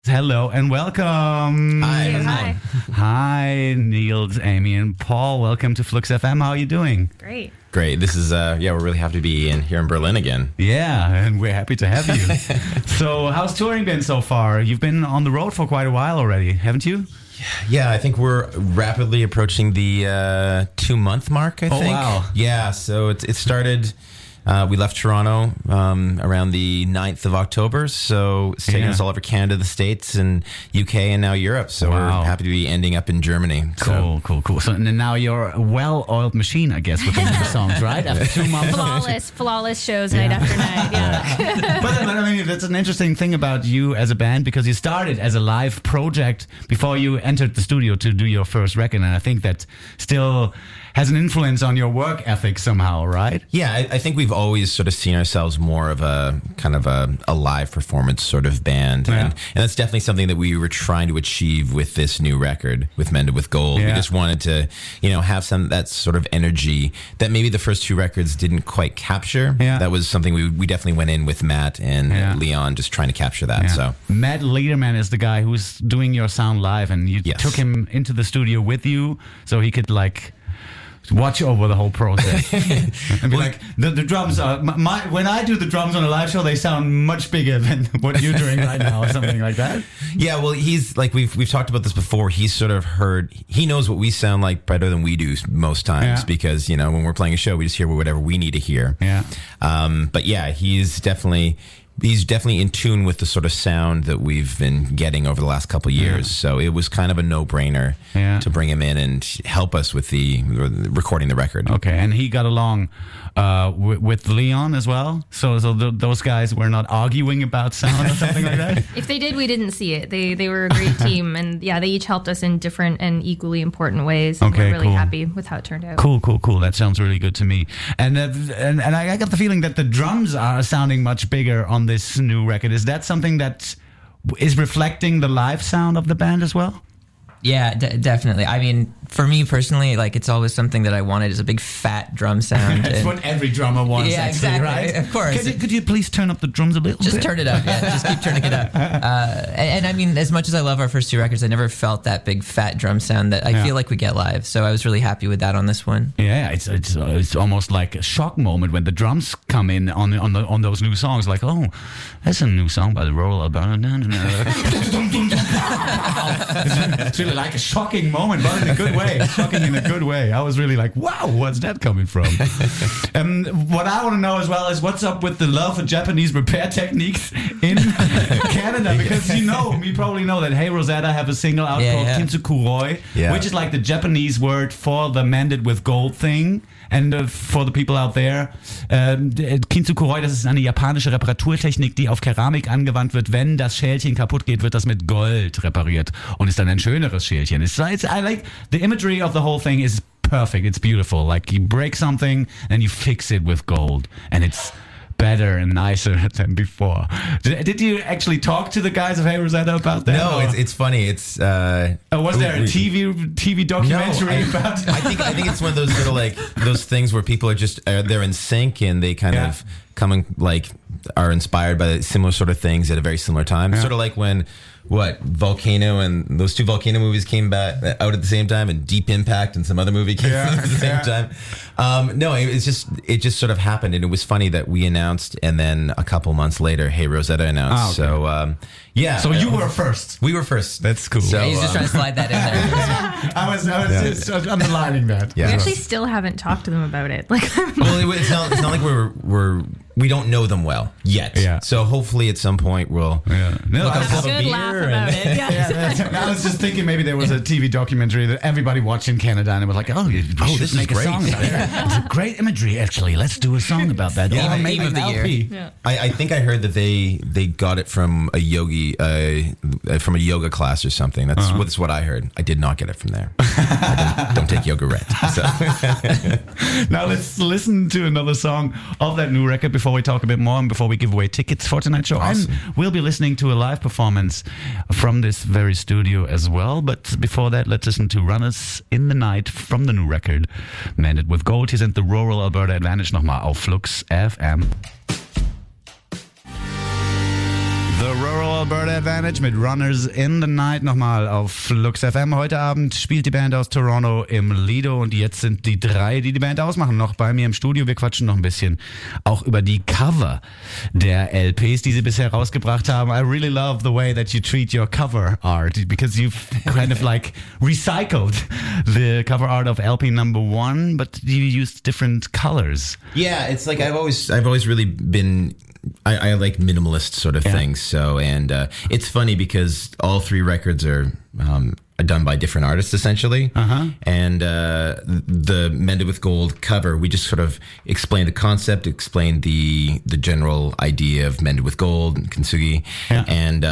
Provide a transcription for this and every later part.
Hello and welcome. Hi. Hi, Niels, Amy, and Paul. Welcome to Flux FM. How are you doing? Great. This is, we're really happy to be here in Berlin again. Yeah, and we're happy to have you. So, how's touring been so far? You've been on the road for quite a while already, haven't you? Yeah, I think we're rapidly approaching the 2-month mark, I think. Oh, wow. Yeah, so it started... we left Toronto around the 9th of October, so it's taken us all over Canada, the States, and UK, and now Europe. So we're happy to be ending up in Germany. Cool. So now you're a well-oiled machine, I guess, with the new songs, right? After 2 months. Flawless shows night after night. Yeah. But I mean, that's an interesting thing about you as a band, because you started as a live project before you entered the studio to do your first record, and I think that still has an influence on your work ethic somehow, right? Yeah, I think we've always sort of seen ourselves more of a kind of a live performance sort of band. Yeah. And that's definitely something that we were trying to achieve with this new record, with Mended with Gold. Yeah. We just wanted to, have that sort of energy that maybe the first two records didn't quite capture. Yeah. That was something we definitely went in with Matt and Leon, just trying to capture that. Yeah. So Matt Lederman is the guy who's doing your sound live, and you took him into the studio with you so he could watch over the whole process and be like, the drums are when I do the drums on a live show, they sound much bigger than what you're doing right now, or something like that. Yeah, well, he's like, we've talked about this before. He's sort of he knows what we sound like better than we do most times, because when we're playing a show, we just hear whatever we need to hear. Yeah. But yeah, he's definitely in tune with the sort of sound that we've been getting over the last couple of years. Yeah. So it was kind of a no-brainer to bring him in and help us with the recording the record. Okay, and he got along with Leon as well? So those guys were not arguing about sound or something like that? If they did, we didn't see it. They were a great team, and they each helped us in different and equally important ways. And we're really happy with how it turned out. Cool. That sounds really good to me. And I got the feeling that the drums are sounding much bigger on this new record. Is that something that is reflecting the live sound of the band as well? Yeah, definitely. I mean, for me personally, it's always something that I wanted, is a big fat drum sound. That's what every drummer wants, exactly, right? Of course. Could you please turn up the drums a little bit? Just turn it up, Just keep turning it up. And I mean, as much as I love our first two records, I never felt that big fat drum sound that I feel like we get live. So I was really happy with that on this one. Yeah, it's almost like a shock moment when the drums come in on those new songs. Like, oh, that's a new song by the Royal Albert. It's really like a shocking moment, but in a good way. Shocking in a good way. I was really like, wow, what's that coming from? What I want to know as well is what's up with the love for Japanese repair techniques in Canada, because you probably know that Hey Rosetta have a single out called Kintsukuroi, which is like the Japanese word for the Mended with Gold thing. And for the people out there, Kintsukuroi, das ist eine japanische Reparaturtechnik, die auf Keramik angewandt wird. Wenn das Schälchen kaputt geht, wird das mit Gold repariert und ist dann ein schöneres Schälchen. I like the imagery of the whole thing is perfect. It's beautiful. Like you break something and you fix it with gold, and it's better and nicer than before. Did you actually talk to the guys of Hey Rosetta about that? No, it's funny. It's was there a TV documentary about? I think it's one of those little those things where people are just they're in sync, and they kind of are inspired by similar sort of things at a very similar time. Sort of like when Volcano and those two Volcano movies came back out at the same time, and Deep Impact and some other movie came out at the same time. No, it just sort of happened, and it was funny that we announced, and then a couple months later, Hey Rosetta announced. So so you were first. We were first. That's cool. So, he's just trying to slide that in there. I was just underlining that. Yeah. We actually still haven't talked to them about it. Well, it's not like we don't know them well yet. Yeah. So hopefully at some point we'll have a good laugh about it. I was just thinking maybe there was a TV documentary that everybody watched in Canada, and it was like, this is great. A song about it. It's a great imagery, actually. Let's do a song about that. Yeah, maybe of the year. Yeah. I think I heard that they got it from a yogi, from a yoga class or something. That's what I heard. I did not get it from there. I don't take yoga red. So. Now let's listen to another song of that new record before we talk a bit more and before we give away tickets for tonight's show. Awesome. And we'll be listening to a live performance from this very studio as well. But before that, let's listen to Runners in the Night from the new record, Mended with Gold. Hier sind The Rural Alberta Advantage nochmal auf Flux FM. The Rural Alberta Advantage mit Runners in the Night nochmal auf Lux FM. Heute Abend spielt die Band aus Toronto im Lido und jetzt sind die drei, die Band ausmachen, noch bei mir im Studio. Wir quatschen noch ein bisschen auch über die Cover der LPs, die sie bisher rausgebracht haben. I really love the way that you treat your cover art because you've kind of like recycled the cover art of LP number 1, but you used different colors. Yeah, it's like I've always really been I like minimalist sort of things. So, and it's funny because all 3 records are done by different artists essentially. And the Mended with Gold cover, we just sort of explained the concept, explained the general idea of Mended with Gold and Kintsugi. And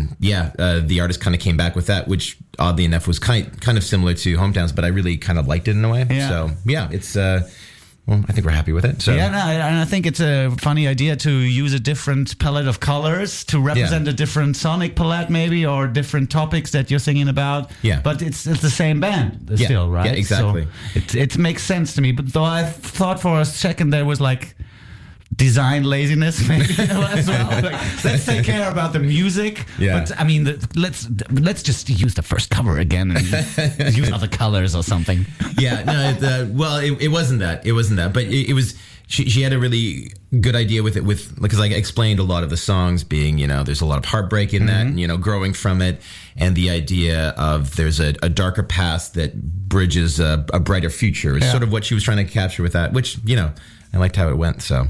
the artist kind of came back with that, which oddly enough was kind of similar to Hometowns, but I really kind of liked it in a way. So yeah, it's well, I think we're happy with it. So. Yeah, and I think it's a funny idea to use a different palette of colors to represent a different sonic palette, maybe, or different topics that you're singing about. Yeah. But it's the same band still, right? Yeah, exactly. So it makes sense to me. But though I thought for a second there was like design laziness maybe as well. Like, let's take care about the music. Yeah. But I mean, let's just use the first cover again and use other colors or something. Yeah. No. It wasn't that. It wasn't that. But it was. She had a really good idea with it, because I explained a lot of the songs being, there's a lot of heartbreak in that, and, growing from it, and the idea of there's a darker past that bridges a brighter future is sort of what she was trying to capture with that, which, I liked how it went. So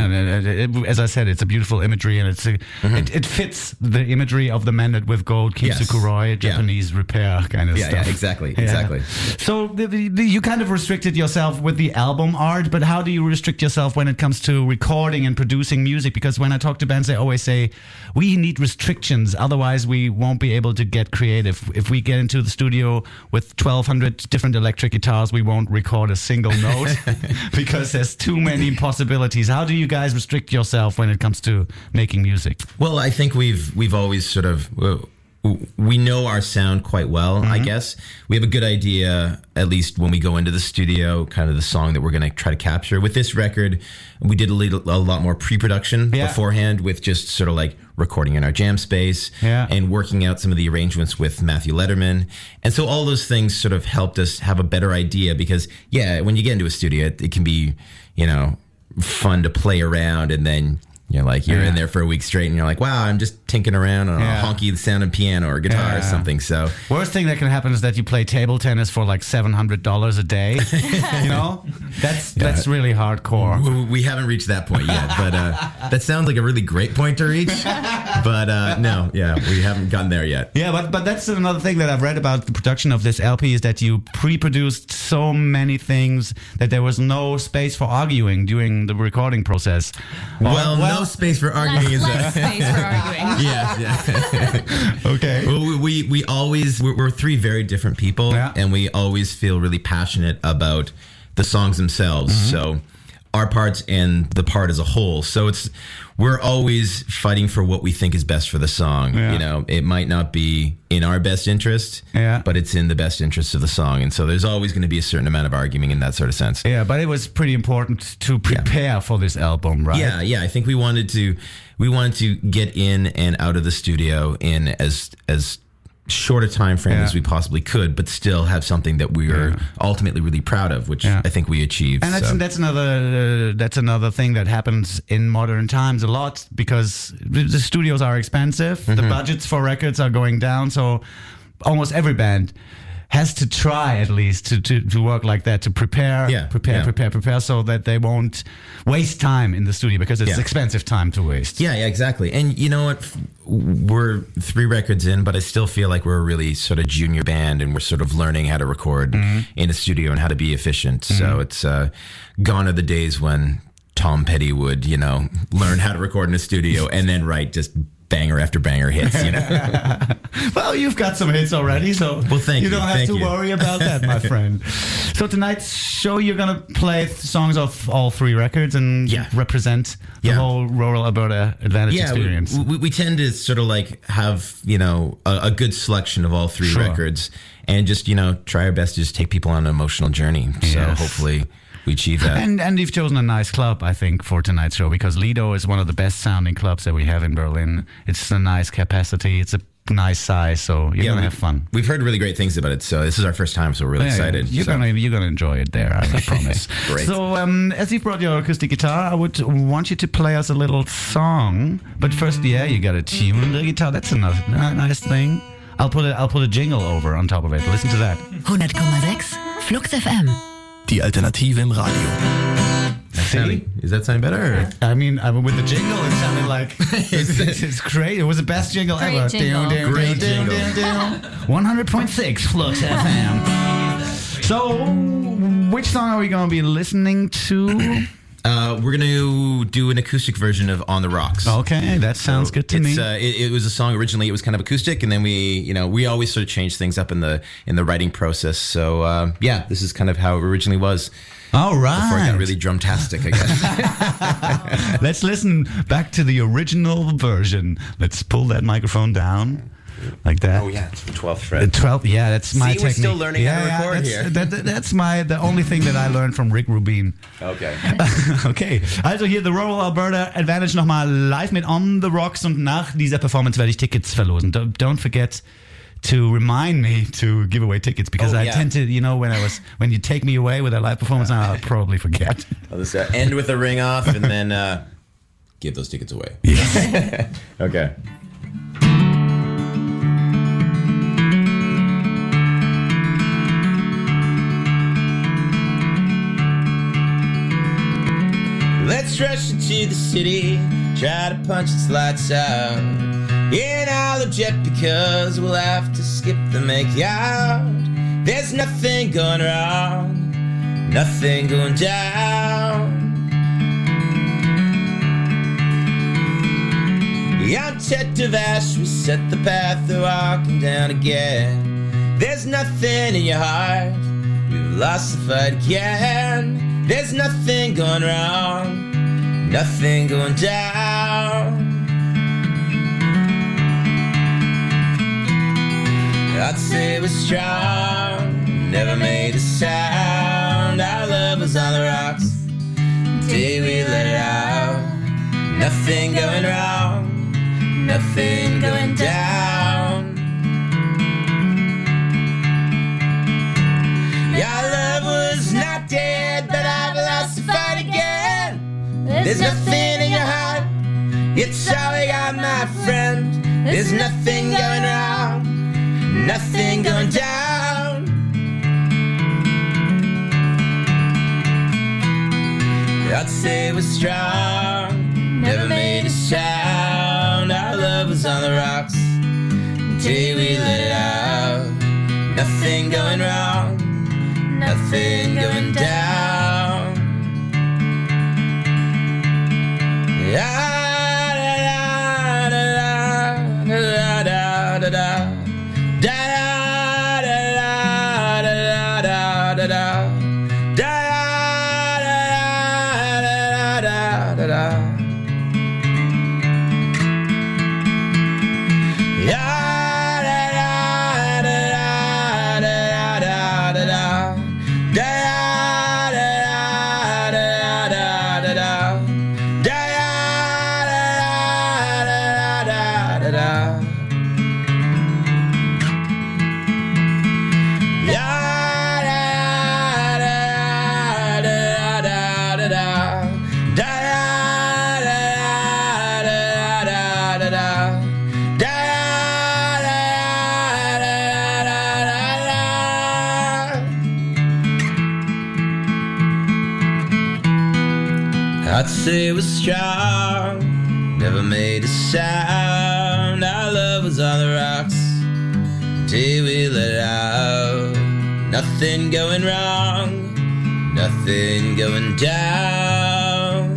as I said, it's a beautiful imagery, and it fits the imagery of the Mended with Gold, Kitsukuroi, Japanese repair kind of stuff. Yeah, exactly. So you kind of restricted yourself with the album art, but how do you restrict yourself when it comes to recording and producing music? Because when I talk to bands, they always say we need restrictions, otherwise we won't be able to get creative. If we get into the studio with 1,200 different electric guitars, we won't record a single note because there's too many possibilities. How do you guys restrict yourself when it comes to making music? Well, I think we've always sort of we know our sound quite well. I guess we have a good idea, at least when we go into the studio, kind of the song that we're going to try to capture. With this record, we did a lot more pre-production beforehand, with just sort of like recording in our jam space and working out some of the arrangements with Matthew Letterman. And so all those things sort of helped us have a better idea, because when you get into a studio, it can be, fun to play around, and then you're in there for a week straight and you're like, wow, I'm just tinkering around on a honky sounding piano or guitar or something. So worst thing that can happen is that you play table tennis for like $700 a day. That's really hardcore. We haven't reached that point yet, but that sounds like a really great point to reach. But we haven't gotten there yet. Yeah, but that's another thing that I've read about the production of this LP, is that you pre-produced so many things that there was no space for arguing during the recording process. No space for arguing. Less space for arguing. Yeah. Okay. Well, we're 3 very different people, and we always feel really passionate about the songs themselves. So our parts and the part as a whole. So we're always fighting for what we think is best for the song. It might not be in our best interest, but it's in the best interest of the song. And so there's always going to be a certain amount of arguing in that sort of sense. Yeah, but it was pretty important to prepare for this album, right? Yeah. I think we wanted to get in and out of the studio in as short a time frame as we possibly could, but still have something that we are ultimately really proud of, which I think we achieved. And that's another thing that happens in modern times a lot, because the studios are expensive, the budgets for records are going down, so almost every band has to try at least to work like that, to prepare, so that they won't waste time in the studio, because it's expensive time to waste. Yeah, exactly. And you know what? We're 3 records in, but I still feel like we're a really sort of junior band, and we're sort of learning how to record in a studio and how to be efficient. So it's gone are the days when Tom Petty would, learn how to record in a studio and then write just banger after banger hits, Well, you've got some hits already, so thank you don't have to worry about that, my friend. So tonight's show, you're going to play songs of all 3 records and represent the whole rural Alberta Advantage experience. We tend to sort of like have, a good selection of all 3 records, and just, try our best to just take people on an emotional journey. So hopefully we achieved that. And you've chosen a nice club, I think, for tonight's show, because Lido is one of the best sounding clubs that we have in Berlin. It's a nice capacity. It's a nice size, so you're gonna have fun. We've heard really great things about it, so this is our first time, so we're really excited. You're gonna enjoy it there, I promise. Great. So as you've brought your acoustic guitar, I would want you to play us a little song. But first, you gotta tune the guitar. That's a nice thing. I'll put a jingle over on top of it. Listen to that. 100,6 Flux FM. Die Alternative im Radio. Is that sounding better? I mean, with the jingle, it sounded like it's great. It was the best jingle Great ever. jingle. Great jingle. 100.6 Flux FM. So, which song are we going to be listening to? We're going to do an acoustic version of On the Rocks. Okay, that sounds good to me. It was a song originally. It was kind of acoustic, and then we always sort of change things up in the writing process. So this is kind of how it originally was. All right. Before it got really drumtastic, I guess. Let's listen back to the original version. Let's pull that microphone down like that. Oh yeah, it's the 12th fret. The 12th, yeah, that's my technique. We're still learning how to record here. That's the only thing that I learned from Rick Rubin. Okay. Okay, also hier The Rural Alberta Advantage nochmal live mit On the Rocks, und nach dieser Performance werde ich Tickets verlosen. Don't forget to remind me to give away tickets, because I tend to, when you take me away with a live performance, I'll probably forget. I'll just end with a ring off and then give those tickets away. Yes. Okay. Let's rush into the city, try to punch its lights out. In all jet, because we'll have to skip the makeout. There's nothing going wrong, nothing going down. On Tetravash, we set the path they're walking down again. There's nothing in your heart, you've lost the fight again. There's nothing going wrong, nothing going down. I'd say we're strong, never made a sound. Our love was on the rocks, day we let it out. Nothing going wrong, nothing going down. Our love was not dead, but I've lost the fight again. There's nothing in your heart, it's all I got, my friend. There's nothing going wrong, nothing going down. I'd say we're strong, never made a sound. Our love was on the rocks, until we let it out. Nothing going wrong, nothing going down. Da da da da da da da. I'd say we're strong, never made a sound. Our love was on the rocks, till we let it out. Nothing going wrong, nothing going down.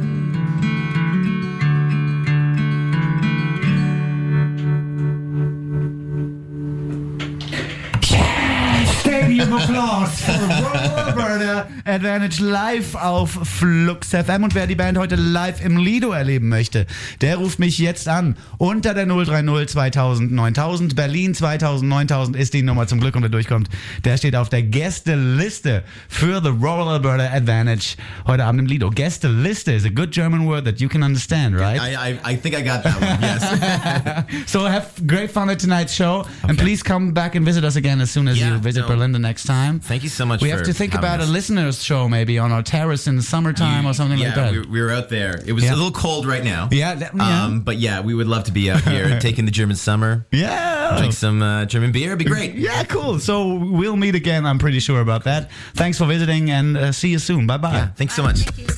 Stay Medium Applaus für Roller Advantage live auf Flux FM. Und wer die Band heute live im Lido erleben möchte, der ruft mich jetzt an. Unter der 030 2000 9000. Berlin 2000 9000 ist die Nummer zum Glück, und wer durchkommt, der steht auf der Gästeliste für The Royal Alberta Advantage heute Abend im Lido. Gästeliste is a good German word that you can understand, right? I think I got that one, yes. So have great fun at tonight's show, and please come back and visit us again as soon as you visit Berlin the next time. Thank you so much. We have to think about a listeners show maybe on our terrace in the summertime or something like that. We were out there. It was a little cold right now. But yeah, we would love to be out here taking the German summer. Yeah. Drink some German beer. It'd be great. Yeah, cool. So we'll meet again. I'm pretty sure about that. Thanks for visiting, and see you soon. Bye-bye. Yeah, thanks so much. Thank you.